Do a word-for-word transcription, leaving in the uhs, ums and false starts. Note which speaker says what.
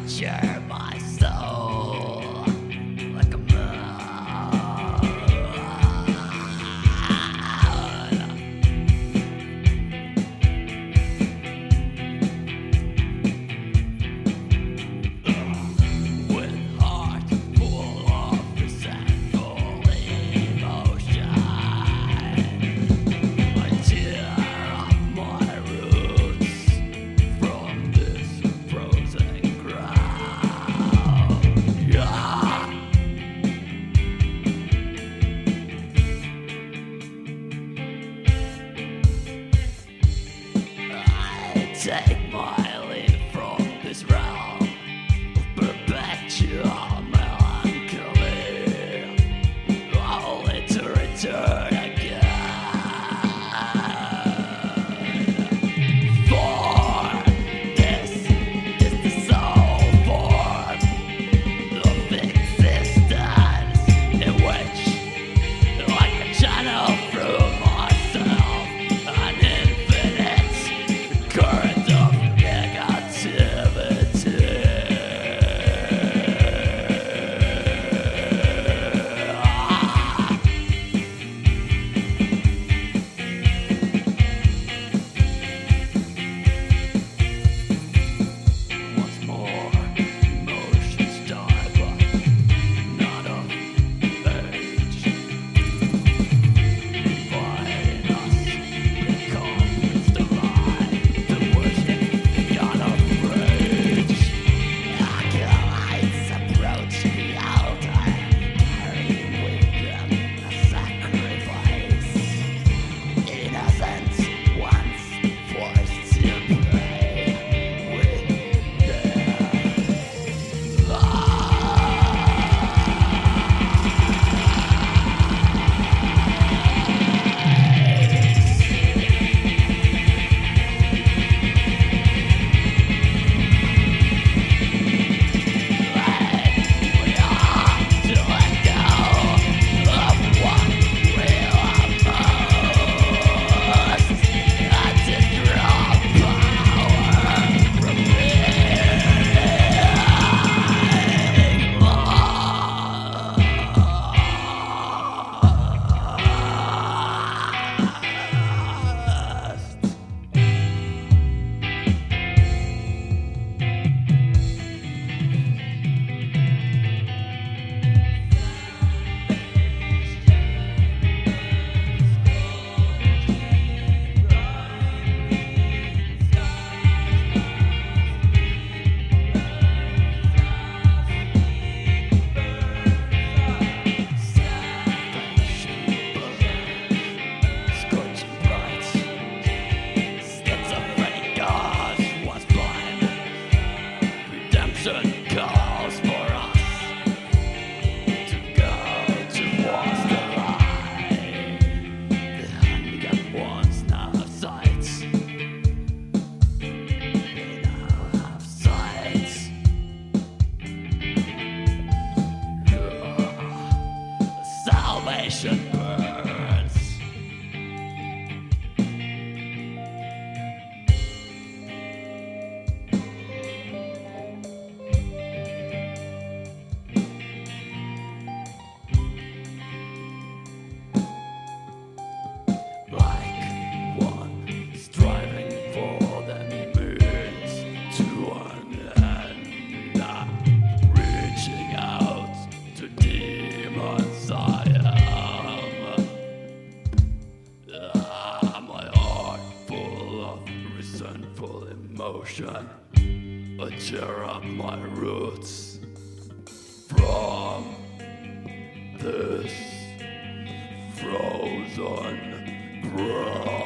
Speaker 1: torture my soul like a moon. With heart full of resentful emotion, I tear up my roots from this frozen ground. Yeah. I take my leave from this realm of perpetual melancholy, only to return again. For this is the sole form of existence in which, like a channel through myself, an infinite current of negativity. Once more, emotions die, but not of age. Dividing us, they conquers the lie, the worship, the god of rage. Acolytes approach the altar, carrying with them a sacrifice. Innocence once forced to pay with their lives. We are to let go of what we are most, and to draw power from being lost. Scorching bright, schizophrenic gods once blind. Redemption calls for us to go towards the light. The handicapped ones now have sight. They now have sight. Salvation burns. Like one striving for the means to an end, not reaching out to demons I am. Ah, my heart full of resentful emotion, I tear up my roots from this frozen ground.